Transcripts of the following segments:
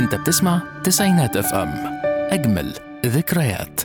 انت بتسمع تسعينات اف ام، اجمل ذكريات.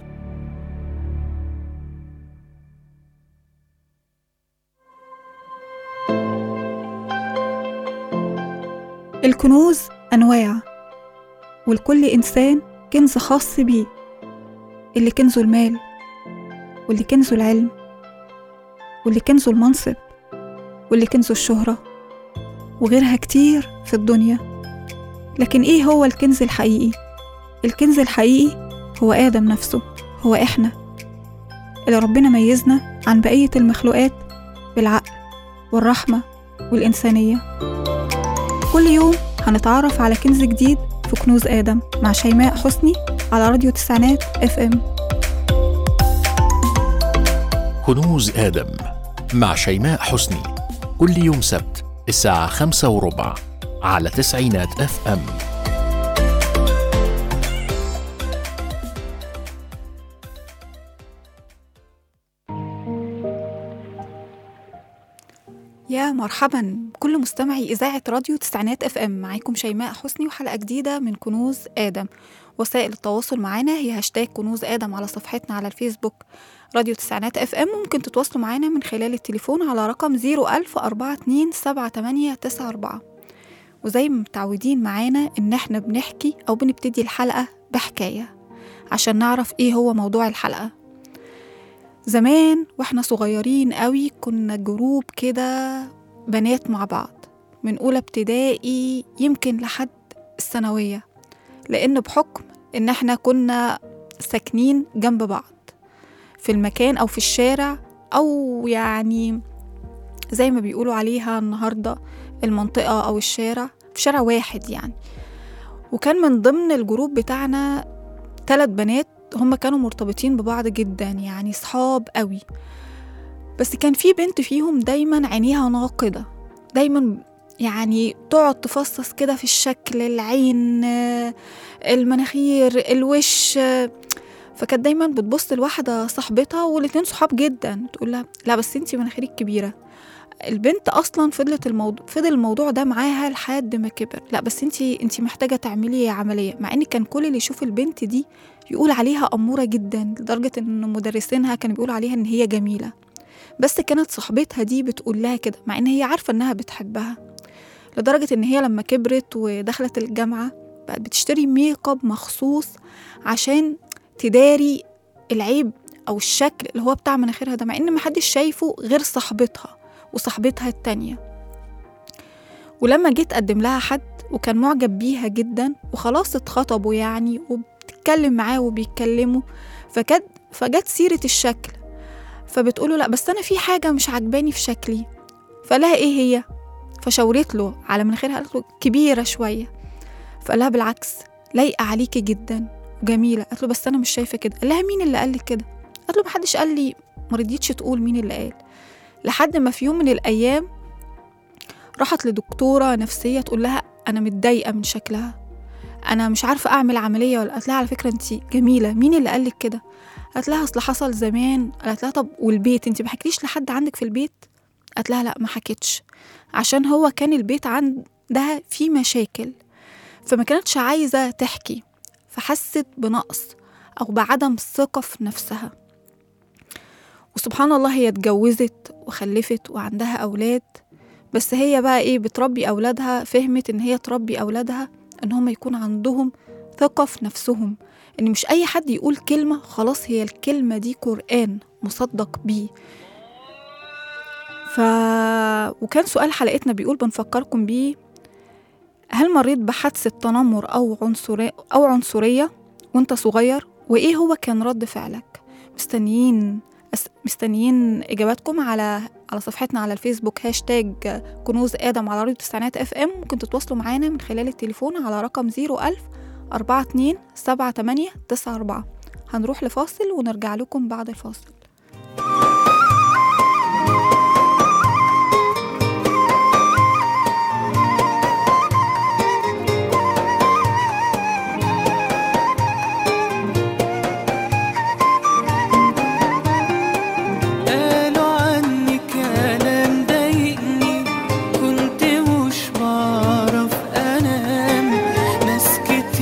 الكنوز أنواع، ولكل إنسان كنز خاص بيه، اللي كنزه المال، واللي كنزه العلم، واللي كنزه المنصب، واللي كنزه الشهرة، وغيرها كتير في الدنيا. لكن إيه هو الكنز الحقيقي؟ الكنز الحقيقي هو آدم نفسه، هو إحنا اللي ربنا ميزنا عن بقية المخلوقات بالعقل والرحمة والإنسانية. كل يوم هنتعرف على كنز جديد في كنوز آدم مع شيماء حسني على راديو تسعينات اف ام. كنوز آدم مع شيماء حسني كل يوم سبت الساعة 5:15 على تسعينات اف ام. يا مرحبا بكل مستمعي إذاعة راديو تسعينات اف ام، معاكم شيماء حسني وحلقة جديدة من كنوز آدم. وسائل التواصل معنا هي هاشتاج كنوز آدم على صفحتنا على الفيسبوك راديو تسعينات اف ام. ممكن تتواصلوا معنا من خلال التليفون على رقم 010427894. وزي ما متعودين معانا إن احنا بنحكي أو بنبتدي الحلقة بحكاية عشان نعرف إيه هو موضوع الحلقة. زمان واحنا صغيرين قوي كنا جروب كده بنات مع بعض من أولى ابتدائي يمكن لحد الثانوية، لأن بحكم إن احنا كنا ساكنين جنب بعض في المكان أو في الشارع، أو يعني زي ما بيقولوا عليها النهاردة المنطقة أو الشارع في شارع واحد يعني. وكان من ضمن الجروب بتاعنا 3 بنات هم كانوا مرتبطين ببعض جدا، يعني صحاب قوي. بس كان في بنت فيهم دايما عينيها ناقدة، دايما يعني تقعد تفصص كده في الشكل، العين، المناخير، الوش. فكانت دايما بتبص لواحدة صاحبتها والاتنين صحاب جدا، تقول لها لا بس انتي مناخيرك كبيرة. البنت اصلا فضل الموضوع ده معاها لحد ما كبر، لا بس انتي محتاجة تعملي عملية، مع ان كان كل اللي يشوف البنت دي يقول عليها أمورة جدا، لدرجة ان مدرسينها كانوا بيقولوا عليها ان هي جميلة. بس كانت صاحبتها دي بتقول لها كده مع ان هي عارفة انها بتحبها، لدرجة ان هي لما كبرت ودخلت الجامعة بقت بتشتري ميك اب مخصوص عشان تداري العيب او الشكل اللي هو بتاع مناخيرها ده، مع ان محدش شايفه غير صاحبتها وصاحبتها التانية. ولما جيت أقدم لها حد وكان معجب بيها جدا وخلاص اتخطبوا يعني وبتتكلم معاه وبيتكلموا، فجت سيرة الشكل، فبتقوله لا بس أنا في حاجة مش عجباني في شكلي. فلها إيه هي؟ فشاورت له على مناخيرها، قالت له كبيرة شوية. فقالها بالعكس لايقة عليكي جدا وجميلة. قالت له بس أنا مش شايفة كده. قال لها مين اللي قال لك كده؟ قالت له محدش قال لي. مرضيتش تقول مين اللي قال، لحد ما في يوم من الأيام راحت لدكتورة نفسية تقول لها أنا متضايقة من شكلها، أنا مش عارفة أعمل عملية ولا. قالت لها على فكرة أنتي جميلة، مين اللي قالك كده؟ قالت لها أصل حصل زمان. قالت لها طب والبيت أنتي ما حكيتيش لحد عندك في البيت؟ قالت لها لا ما حكيتش، عشان هو كان البيت عندها فيه مشاكل فما كانتش عايزة تحكي، فحست بنقص أو بعدم ثقة في نفسها. وسبحان الله هي اتجوزت وخلفت وعندها أولاد، بس هي بقى إيه بتربي أولادها، فهمت إن هي تربي أولادها إن هم يكون عندهم ثقة في نفسهم، إن مش أي حد يقول كلمة خلاص هي الكلمة دي قرآن مصدق بيه. وكان سؤال حلقتنا بيقول بنفكركم بيه: هل مريت بحادثة تنمر أو عنصرية وانت صغير؟ وإيه هو كان رد فعلك؟ مستنيين إجاباتكم على صفحتنا على الفيسبوك هاشتاج كنوز آدم على راديو تسعينات اف ام. ممكن تتواصلوا معانا من خلال التليفون على رقم 010427894. هنروح لفاصل ونرجع لكم بعد الفاصل. كنت مش بعرف أنام، ناس كتير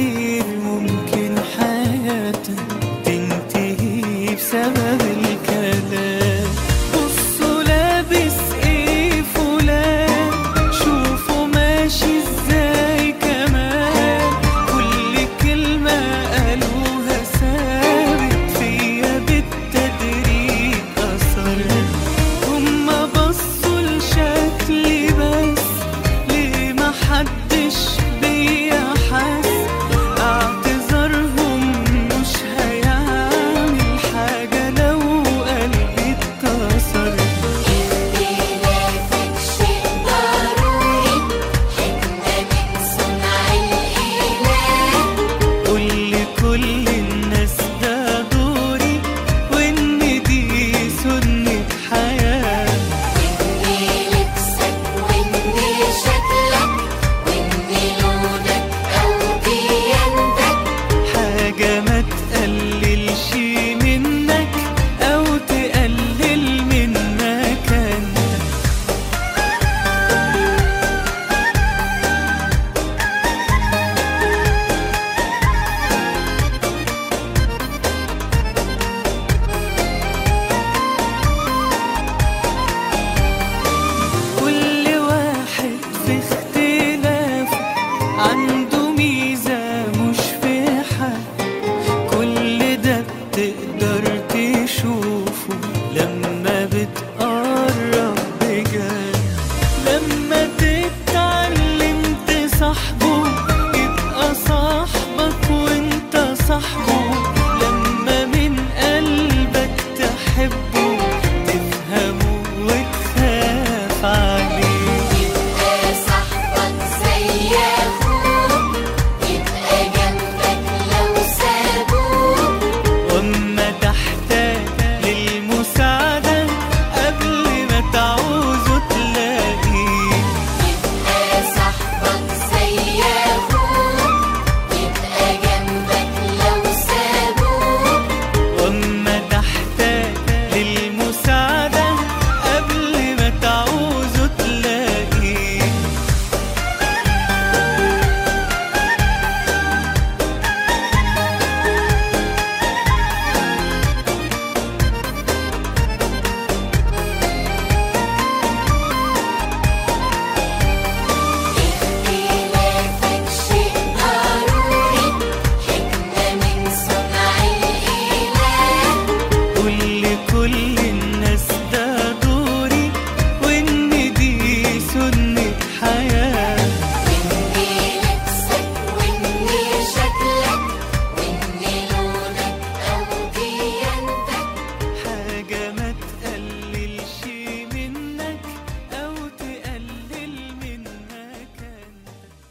الحياة. وإني لبسك وإني شكلك وإني لونك أو ديانتك حاجة ما تقللش منك أو تقلل منك أنت.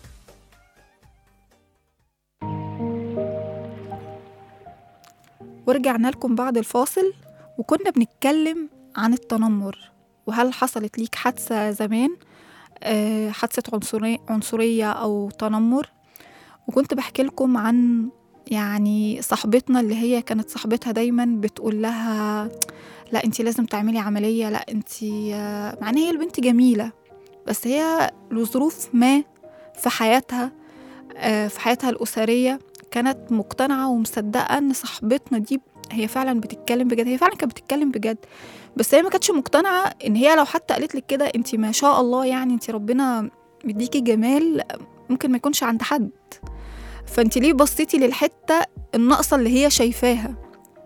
ورجعنا لكم بعد الفاصل، وكنا بنتكلم عن التنمر، وهل حصلت ليك حادثة زمان، حادثة عنصرية أو تنمر. وكنت بحكي لكم عن يعني صاحبتنا اللي هي كانت صاحبتها دايما بتقول لها لا انتي لازم تعملي عملية، لا انتي مع ان هي البنت جميلة، بس هي لظروف ما في حياتها في حياتها الأسرية كانت مقتنعة ومصدقة ان صاحبتنا دي هي فعلا بتتكلم بجد. هي فعلا كانت بتتكلم بجد، بس هي ما كانتش مقتنعة ان هي لو حتى قالت لك كده انتي ما شاء الله، يعني انتي ربنا مديكي جمال ممكن ما يكونش عند حد، فانتي ليه بصيتي للحتة الناقصة اللي هي شايفاها.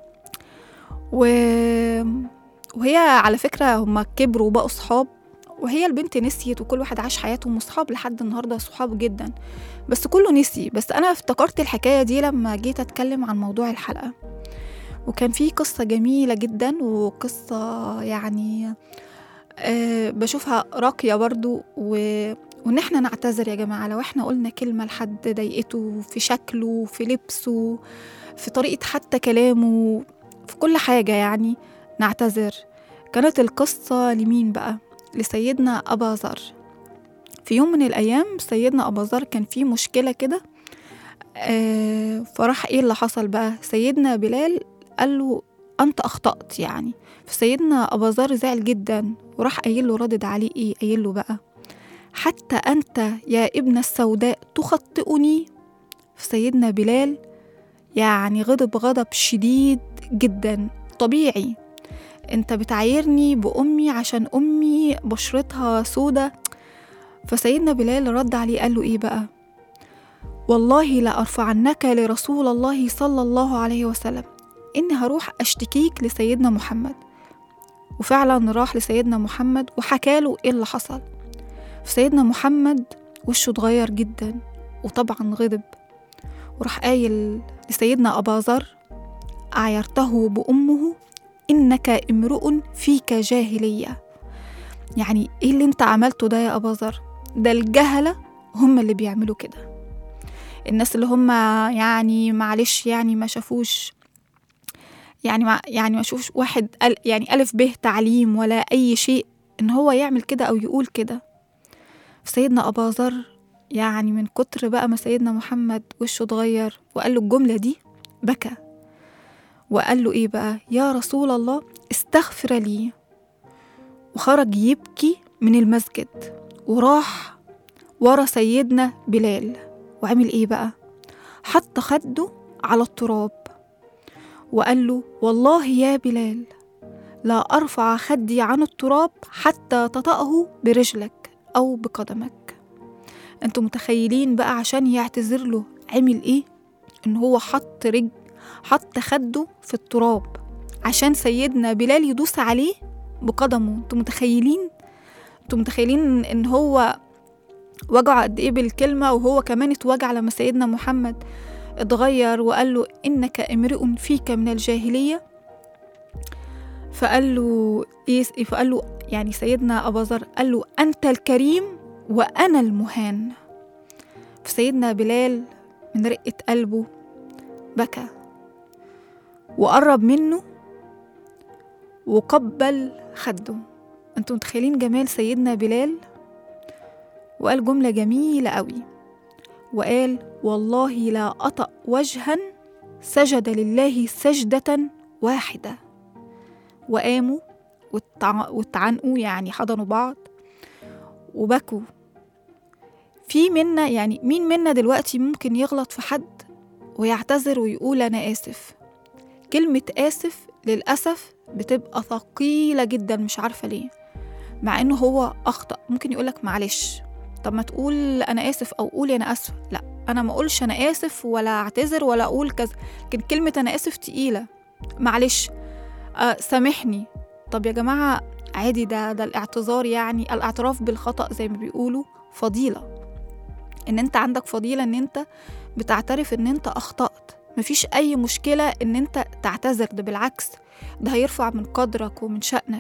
وهي على فكرة هما كبروا وبقوا صحاب، وهي البنت نسيت، وكل واحد عاش حياته وصحاب لحد النهاردة صحاب جدا، بس كله نسي. بس أنا افتكرت الحكاية دي لما جيت أتكلم عن موضوع الحلقة، وكان في قصة جميلة جدا، وقصة يعني بشوفها راقية برضو، وإن احنا نعتذر يا جماعة لو احنا قلنا كلمة لحد ضايقته في شكله، في لبسه، في طريقة حتى كلامه، في كل حاجة يعني نعتذر. كانت القصة لمين بقى؟ لسيدنا أبا ذر. في يوم من الأيام سيدنا أبا ذر كان فيه مشكلة كده، فراح إيه اللي حصل بقى؟ سيدنا بلال قال له أنت أخطأت يعني. فسيدنا أبا ذر زعل جدا، وراح قايل له ردد عليه إيه؟ قايل له بقى حتى أنت يا ابن السوداء تخطئني. فسيدنا بلال يعني غضب شديد جدا. طبيعي انت بتعايرني بأمي عشان أمي بشرتها سودة. فسيدنا بلال رد عليه قال له إيه بقى؟ والله لأرفعنك لرسول الله صلى الله عليه وسلم، إني هروح أشتكيك لسيدنا محمد. وفعلا راح لسيدنا محمد وحكاله إيه اللي حصل. فسيدنا محمد وشه اتغير جدا، وطبعا غضب، وراح قايل لسيدنا أبا ذر أعيرته بأمه إنك امرؤ فيك جاهلية. يعني إيه اللي انت عملته ده يا أبا ذر؟ ده الجهلة هم اللي بيعملوا كده، الناس اللي هم يعني معلش يعني ما شافوش يعني ما شافوش واحد يعني ألف به تعليم ولا أي شيء إن هو يعمل كده أو يقول كده. سيدنا أبا ذر يعني من كتر بقى ما سيدنا محمد وشه اتغير وقال له الجملة دي بكى، وقال له إيه بقى؟ يا رسول الله استغفر لي. وخرج يبكي من المسجد، وراح ورا سيدنا بلال، وعمل إيه بقى؟ حط خده على التراب وقال له والله يا بلال لا أرفع خدي عن التراب حتى تطأه برجلك أو بقدمك. أنتوا متخيلين بقى عشان يعتذر له عمل إيه؟ إن هو حط خده في التراب عشان سيدنا بلال يدوس عليه بقدمه. انتوا متخيلين ان هو وجع قد ايه بالكلمة، وهو كمان اتوجع لما سيدنا محمد اتغير وقال له انك امرئ فيك من الجاهلية. فقال له يعني سيدنا أبا ذر قال له أنت الكريم وأنا المهان. فسيدنا بلال من رقة قلبه بكى وقرب منه وقبل خده. انتوا متخيلين جمال سيدنا بلال؟ وقال جملة جميلة قوي، وقال والله لا أطأ وجها سجد لله سجدة واحدة. وقاموا واتعنقوا يعني حضنوا بعض وبكوا. في منا يعني مين منا دلوقتي ممكن يغلط في حد ويعتذر ويقول أنا آسف؟ كلمة آسف للأسف بتبقى ثقيلة جدا، مش عارفة ليه، مع إنه هو أخطأ. ممكن يقولك معلش، طب ما تقول أنا آسف أو قولي أنا آسف. لا، أنا ما أقولش أنا آسف ولا أعتذر ولا أقول كذا، لكن كلمة أنا آسف تقيلة. معلش، سامحني. طب يا جماعة عادي، ده الاعتذار يعني الاعتراف بالخطأ زي ما بيقولوا فضيلة، ان انت عندك فضيلة ان انت بتعترف ان انت اخطأت. مفيش اي مشكلة ان انت تعتذر، ده بالعكس ده هيرفع من قدرك ومن شأنك.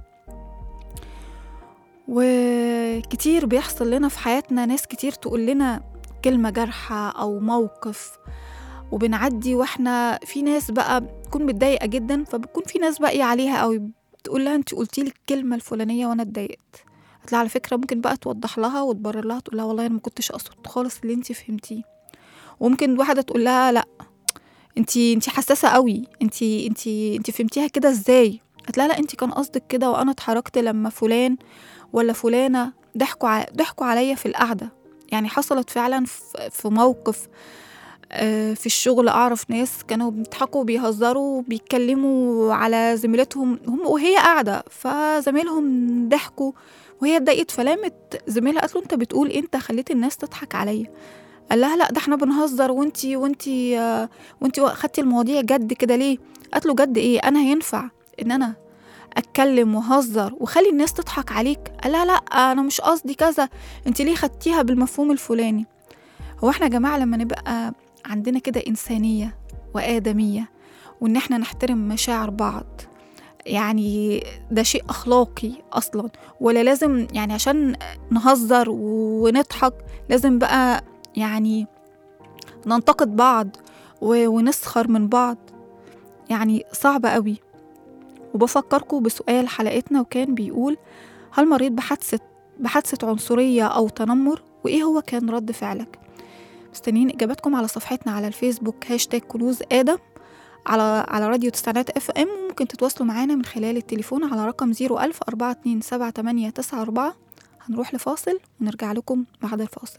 وكتير بيحصل لنا في حياتنا ناس كتير تقول لنا كلمة جارحة أو موقف وبنعدي، واحنا في ناس بقى بتكون متضايقة جدا، فبتكون في ناس باقية عليها أو تقول لها انت قلتي لي الكلمة الفلانية وانا اتضايقت. هتلاقي على فكرة ممكن بقى توضح لها وتبرر لها، تقول لها والله انا ما كنتش اقصد خالص اللي انت فهمتيه. وممكن واحدة تقول لها لا انت حساسة قوي، انت فهمتيها كده ازاي؟ هتلاقي لا انت كان قصدك كده وانا اتحركت لما فلان ولا فلانة ضحكوا عليا في القعدة. يعني حصلت فعلا في موقف في الشغل، أعرف ناس كانوا بيضحكوا وبيهزروا وبيتكلموا على زميلتهم هم وهي قاعدة، فزميلهم ضحكوا وهي اتضايقت، فلامت زميلها قالت له انت بتقول انت خليت الناس تضحك عليا. قال لها لا ده احنا بنهزر وانتي خدتي المواضيع جد كده ليه؟ قالت له جد ايه؟ انا هينفع ان انا اتكلم وهزر وخلي الناس تضحك عليك؟ قال لها لا انا مش قصدي كذا، انتي ليه خدتيها بالمفهوم الفلاني؟ هو احنا يا جماعة لما نبقى عندنا كده إنسانية وآدمية وإن احنا نحترم مشاعر بعض، يعني ده شيء أخلاقي أصلا، ولا لازم يعني عشان نهزر ونضحك لازم بقى يعني ننتقد بعض ونسخر من بعض؟ يعني صعب قوي. وبفكركم بسؤال حلقتنا وكان بيقول هل مريت بحادثة عنصرية أو تنمر؟ وإيه هو كان رد فعلك؟ مستنيين إجاباتكم على صفحتنا على الفيسبوك #كنوز آدم على راديو تسعينات FM. ممكن تتواصلوا معانا من خلال التليفون على رقم 010427894. هنروح لفاصل ونرجع لكم بعد الفاصل.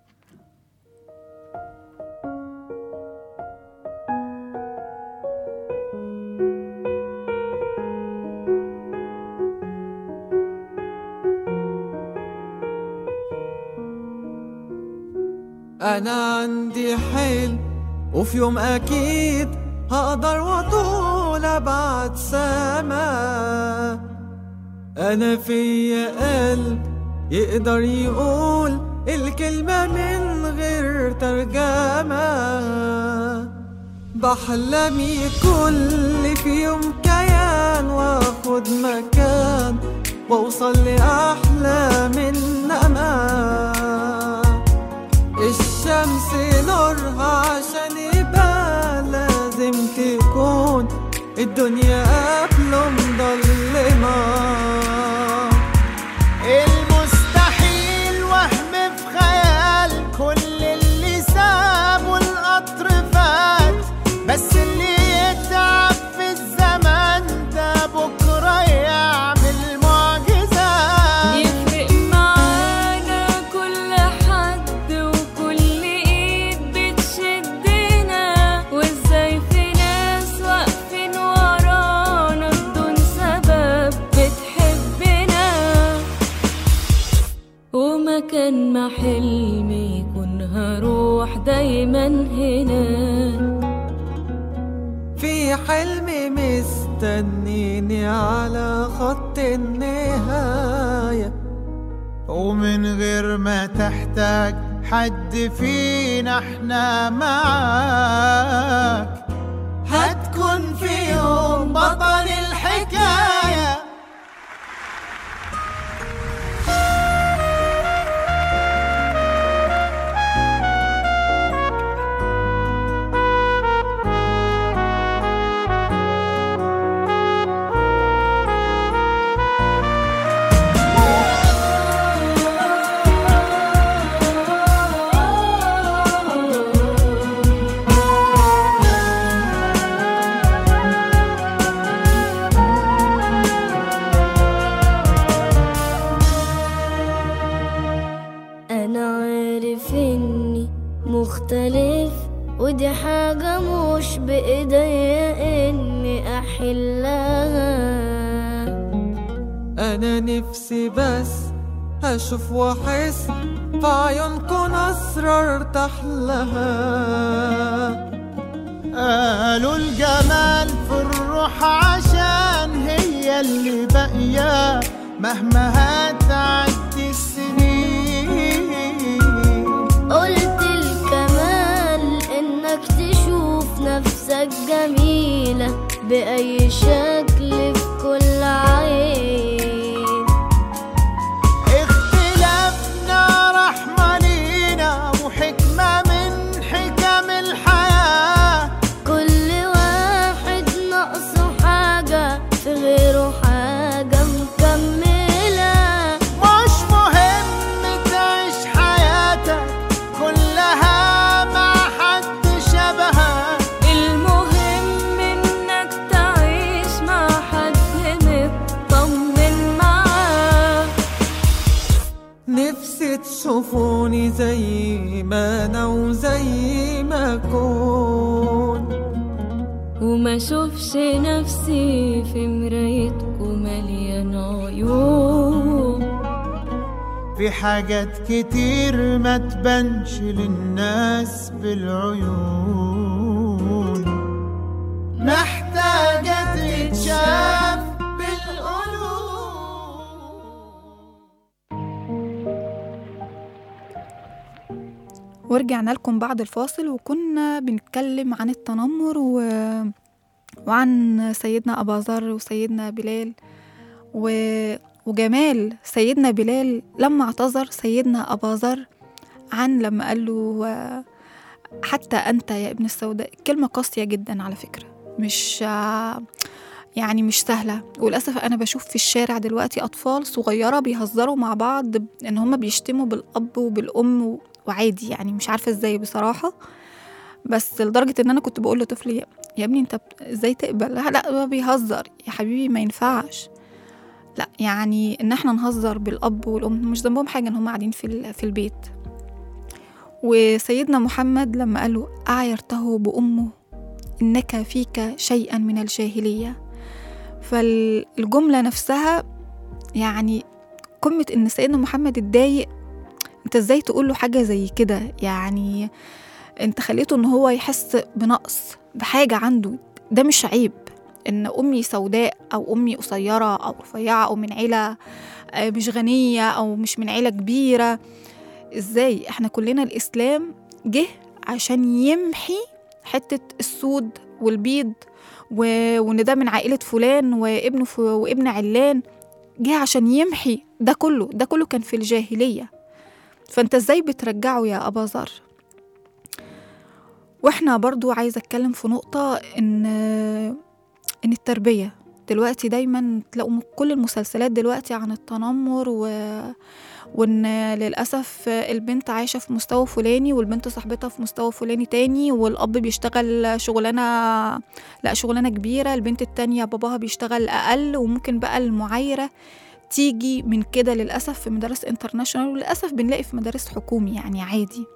أنا عندي حلم وفي يوم أكيد هقدر وطول أبعد سما. أنا فيا قلب يقدر يقول الكلمة من غير ترجمة. بحلم يكون لي في يوم كيان واخد مكان واوصل لأحلام النما. الشمس نورها عشان يبقى لازم تكون الدنيا قبله مضلمة. المستحيل وهم في خيال، كل اللي سابه القطر فات، بس اللي يتعب في الزمن ده بكرة يعمل معجزات. يفرق معانا كل حد وكل ايد بتشدنا، وازاي في ناس واقفين ورانا بدون سبب بتحبنا. ومكان ما حلمي يكون هروح دايما هنا. في حلمي مستنيني على خط النهاية، ومن غير ما تحتاج حد فينا احنا معاك. هتكون في يوم بطل الحكاية. أنا عارف إني مختلف، ودي حاجة مش بإيديا إني أحلها. أنا نفسي بس أشوف وأحس في عيونكم أسرار تحلها. قالوا الجمال في الروح عشان هي اللي باقية مهما هتعدي السنين. بأي شكل في كل عين. اختلافنا رحمة لينا وحكمة من حكم الحياة. كل واحد ناقصه حاجة في غيره حاجة مكملة. مش مهم تعيش حياتك كلها مع حد شبهك، المهم انك تعيش مع حد مطمن معاه. نفسي تشوفوني زي ما انا وزي ما اكون، وما شوفش نفسي في مرايتكم مليان عيوب. في حاجات كتير ما تبانش للناس بالعيون، محتاجة تتشاف بالقلوب. ورجعنا لكم بعد الفاصل، وكنا بنتكلم عن التنمر وعن سيدنا أبا ذر وسيدنا بلال وجمال سيدنا بلال لما اعتذر سيدنا أبا ذر عن لما قال له حتى أنت يا ابن السوداء. كلمة قاسية جدا على فكرة، مش يعني مش سهلة. وللأسف أنا بشوف في الشارع دلوقتي أطفال صغيرة بيهزروا مع بعض إن هم بيشتموا بالأب وبالأم وعادي، يعني مش عارفة إزاي بصراحة. بس لدرجة إن أنا كنت بقول لطفلي يا ابني أنت إزاي تقبل؟ لا بيهزر يا حبيبي، ما ينفعش. لا يعني إن احنا نهزر بالأب والأم، مش ذنبهم حاجة إن هم قاعدين في البيت. وسيدنا محمد لما قاله أعيرته بأمه إنك فيك شيئا من الجاهلية، فالجملة نفسها يعني قمة إن سيدنا محمد اتضايق. انت ازاي تقول له حاجة زي كده؟ يعني انت خليته ان هو يحس بنقص بحاجة عنده. ده مش عيب ان امي سوداء او امي قصيرة او رفيعة او من عيلة مش غنية او مش من عيلة كبيرة. ازاي؟ احنا كلنا الاسلام جه عشان يمحي حتة السود والبيض وان ده من عائلة فلان وابن علان. جه عشان يمحي ده كله كان في الجاهلية. فانت ازاي بترجعه يا أبا ذر؟ واحنا برضو عايزة اتكلم في نقطة ان التربية دلوقتي دايما تلاقوا كل المسلسلات دلوقتي عن التنمر وان للأسف البنت عايشة في مستوى فلاني والبنت صاحبتها في مستوى فلاني تاني، والأب بيشتغل شغلانة كبيرة، البنت التانية باباها بيشتغل أقل. وممكن بقى المعايرة تيجي من كده للأسف في مدارس انترناشونال، وللأسف بنلاقي في مدارس حكومي يعني عادي.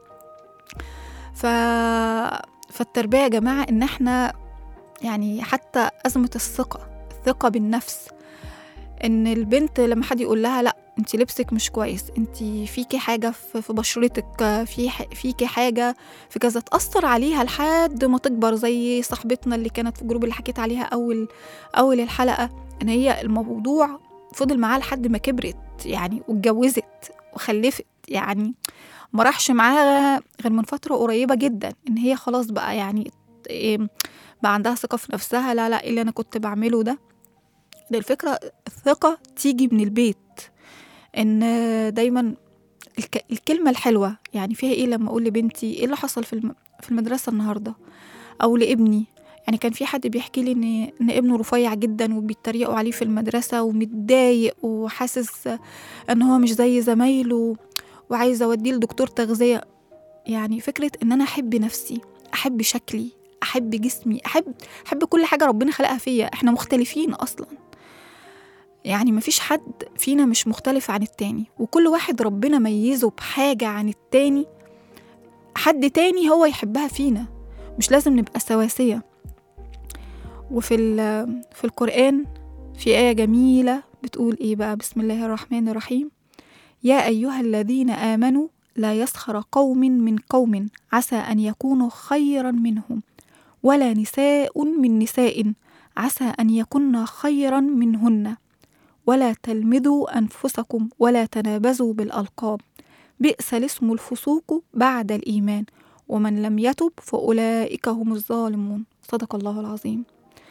فالتربية يا جماعة إن احنا يعني حتى أزمة الثقة بالنفس، إن البنت لما حد يقول لها لأ انتي لبسك مش كويس، انتي فيكي حاجة في بشرتك، فيكي حاجة في كذا، تأثر عليها لحد ما تكبر. زي صاحبتنا اللي كانت في الجروب اللي حكيت عليها أول الحلقة، إن هي الموضوع فضل معاها لحد ما كبرت يعني واتجوزت وخلفت، يعني ما راحش معاها غير من فترة قريبة جدا إن هي خلاص بقى يعني بقى عندها ثقة في نفسها. لا اللي أنا كنت بعمله ده الفكرة الثقة تيجي من البيت. إن دايما الكلمة الحلوة يعني فيها إيه لما أقول لبنتي إيه اللي حصل في المدرسة النهاردة، أو لابني. يعني كان في حد بيحكي لي إن ابنه رفيع جدا وبيتريقوا عليه في المدرسة ومتضايق وحاسس إن هو مش زي زمايله وعايزة أوديه لدكتور تغذية. يعني فكرة إن أنا أحب نفسي، أحب شكلي، أحب جسمي، أحب كل حاجة ربنا خلقها فيا. إحنا مختلفين أصلا، يعني مفيش حد فينا مش مختلف عن التاني، وكل واحد ربنا ميزه بحاجة عن التاني. حد تاني هو يحبها فينا، مش لازم نبقى سواسية. وفي القرآن في آية جميلة بتقول إيه بقى؟ بسم الله الرحمن الرحيم: يا أيها الذين آمنوا لا يسخر قوم من قوم عسى أن يكونوا خيرا منهم، ولا نساء من نساء عسى أن يكن خيرا منهن، ولا تلمذوا أنفسكم ولا تنابزوا بالألقاب، بئس الاسم الفسوق بعد الإيمان، ومن لم يتب فأولئك هم الظالمون. صدق الله العظيم.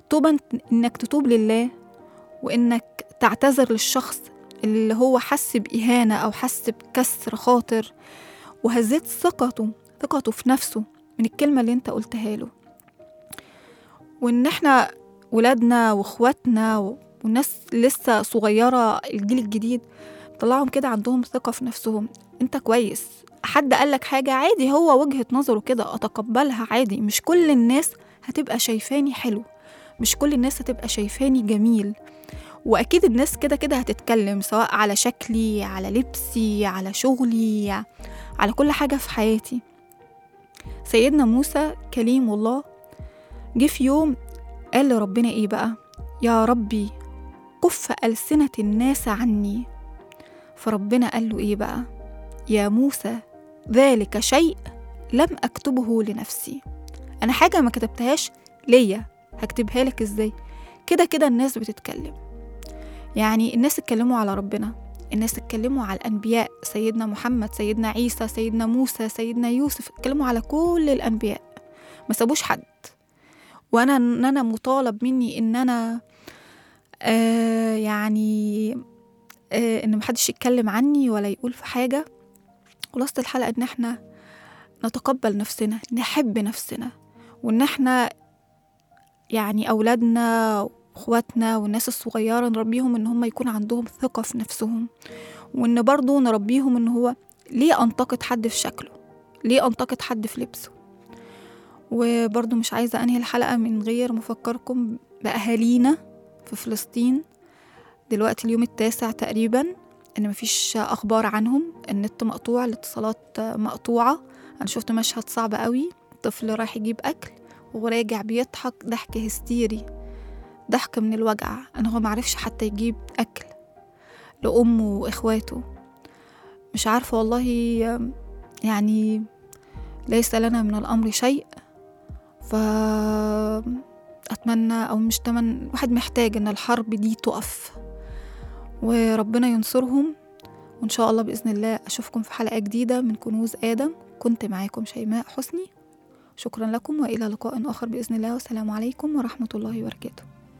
توبة إنك تتوب لله، وإنك تعتذر للشخص اللي هو حس بإهانة أو حس بكسر خاطر وهزيت ثقته في نفسه من الكلمة اللي انت قلتها له. وإن احنا ولادنا واخواتنا والناس لسه صغيرة، الجيل الجديد، طلعهم كده عندهم ثقة في نفسهم. انت كويس، حد قالك حاجة عادي، هو وجهة نظره كده، أتقبلها عادي. مش كل الناس هتبقى شايفاني حلو، مش كل الناس هتبقى شايفاني جميل، وأكيد الناس كده كده هتتكلم، سواء على شكلي، على لبسي، على شغلي، على كل حاجة في حياتي. سيدنا موسى كليم الله جه في يوم قال لربنا ايه بقى؟ يا ربي كف ألسنة الناس عني. فربنا قال له ايه بقى؟ يا موسى ذلك شيء لم أكتبه لنفسي. أنا حاجة ما كتبتهاش ليا، هكتبها لك ازاي؟ كده كده الناس بتتكلم. يعني الناس اتكلموا على ربنا، الناس اتكلموا على الأنبياء، سيدنا محمد، سيدنا عيسى، سيدنا موسى، سيدنا يوسف، اتكلموا على كل الأنبياء، ما سابوش حد. وأنا إن أنا مطالب مني إن أنا إن محدش يتكلم عني ولا يقول في حاجة. خلاصة الحلقة إن احنا نتقبل نفسنا، نحب نفسنا، وإن احنا يعني أولادنا وأخواتنا والناس الصغيرة نربيهم إن هم يكون عندهم ثقة في نفسهم، وإن برضو نربيهم إن هو ليه أنتقد حد في شكله، ليه أنتقد حد في لبسه. وبرضو مش عايزة أنهي الحلقة من غير مفكركم بأهالينا في فلسطين. دلوقتي اليوم 9 تقريبا، إن مفيش أخبار عنهم، النت مقطوع، الاتصالات مقطوعة. أنا شفت مشهد صعب قوي، طفل رايح يجيب أكل وراجع بيضحك ضحك هستيري، ضحك من الوجع، أنه هو معرفش حتى يجيب أكل لأمه وإخواته. مش عارفة والله، يعني ليس لنا من الأمر شيء. فأتمنى، أو مش تمنى، واحد محتاج إن الحرب دي تقف وربنا ينصرهم. وإن شاء الله بإذن الله أشوفكم في حلقة جديدة من كنوز آدم. كنت معاكم شيماء حسني، شكرا لكم وإلى لقاء آخر بإذن الله، والسلام عليكم ورحمة الله وبركاته.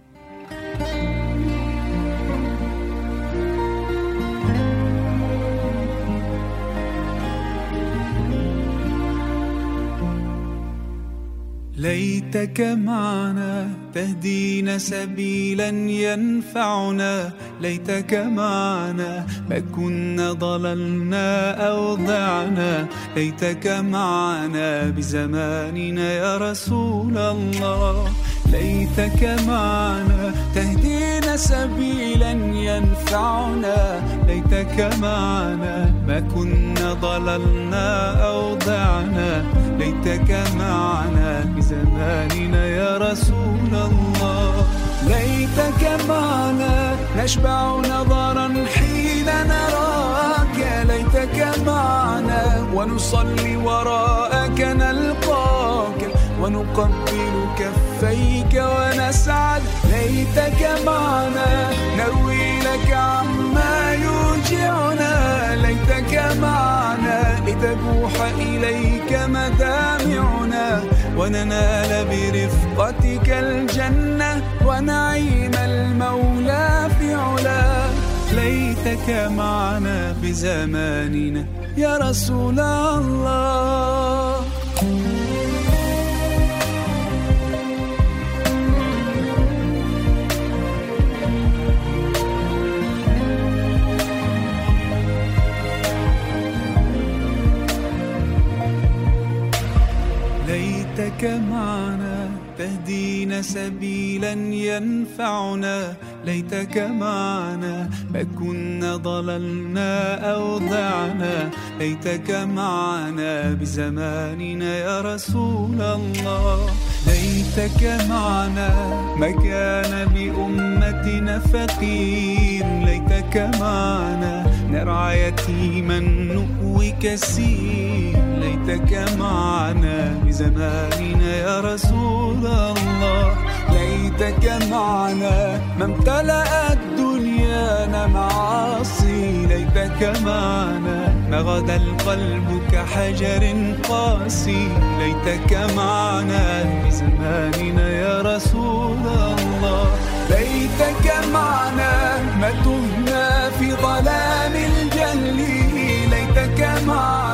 ليتك معنا تهدينا سبيلا ينفعنا، ليتك معنا ما كنا ضللنا أو ضعنا، ليتك معنا بزماننا يا رسول الله. ليتك معنا تهدينا سبيلا ينفعنا، ليتك معنا ما كنا ضللنا أو ضعنا، ليتك معنا بزماننا يا رسول الله. ليتك معنا نشبع نظرا حين نراك، ليتك معنا ونصلي وراءك نلقاك ونقبل كفيك ونسعد. ليتك معنا نروي لك عما يوجعنا، ليتك معنا لتبوح إليك مدامعنا وننال برفقتك الجنة ونعيم المولى في علا. ليتك معنا بزماننا يا رسول الله. ليتك معنا تهدينا سبيلا ينفعنا، ليتك معنا ما كنا ضللنا أو ضعنا، ليتك معنا بزماننا يا رسول الله. ليتك معنا ما كان بأمتنا فقير، ليتك معنا نرعى يتيما نؤوي كسير، ليتك معنا بزماننا يا رسول الله. ليتك معنا ما امتلأت دنيانا معاصي، ليتك معنا ما غدا القلب كحجر قاسي، ليتك معنا بزماننا يا رسول الله. معانا